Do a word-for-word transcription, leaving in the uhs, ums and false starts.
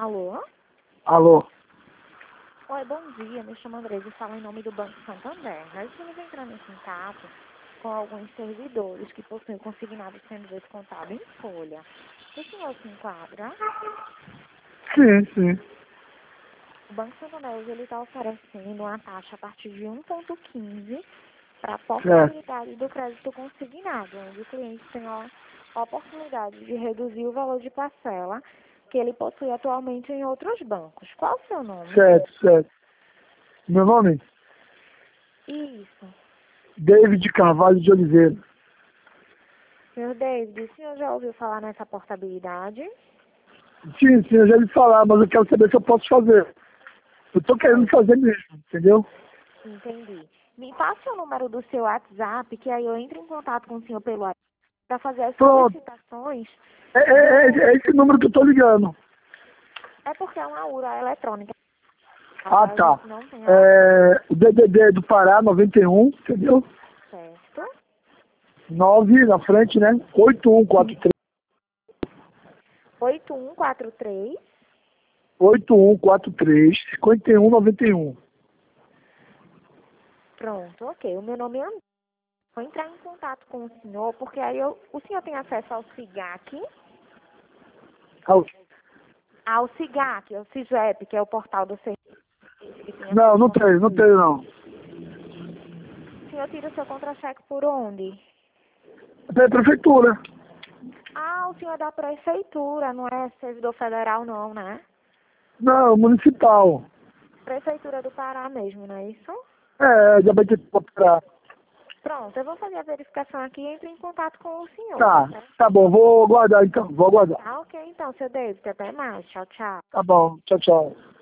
Alô? Alô? Oi, bom dia. Me chamo Andresa e falo em nome do Banco Santander. Nós estamos entrando em contato com alguns servidores que possuem consignado sendo descontado em folha. O senhor se enquadra? Sim, sim. O Banco Santander hoje ele está oferecendo uma taxa a partir de um vírgula quinze para a portabilidade do crédito consignado, onde o cliente tem a a oportunidade de reduzir o valor de parcela que ele possui atualmente em outros bancos. Qual o seu nome? Certo, certo. Meu nome? Isso. David Carvalho de Oliveira. Senhor David, o senhor já ouviu falar nessa portabilidade? Sim, sim, eu já ia falar, mas eu quero saber se eu posso fazer. Eu tô querendo fazer mesmo, entendeu? Entendi. Me passe o número do seu WhatsApp, que aí eu entro em contato com o senhor pelo WhatsApp para fazer as Pronto. solicitações. É, é, é, é esse número que eu tô ligando. É porque é uma URA eletrônica. Ah, A tá. gente não tem a É, o D D D do Pará, noventa e um, entendeu? certo. nove na frente, né? oito um quatro três. oito um quatro três. oito um quatro três, cinquenta e um noventa e um. Pronto, ok. O meu nome é André. Vou entrar em contato com o senhor, porque aí eu, o senhor tem acesso ao SIGAC, ao SIGAC, ao CIGEP, que é o portal do serviço. que tem a Não, sua não conta. tenho, não tenho não. O senhor tira o seu contra-cheque por onde? Tem prefeitura. Ah, o senhor é da prefeitura, não é servidor federal não, né? Não, municipal. Prefeitura do Pará mesmo, não é isso? É, já vai ter que operar. Pronto, eu vou fazer a verificação aqui e entro em contato com o senhor, tá Tá, certo? tá bom, vou aguardar então, vou aguardar. Tá ok então, seu David, até mais. Tchau, tchau. Tá bom, tchau, tchau.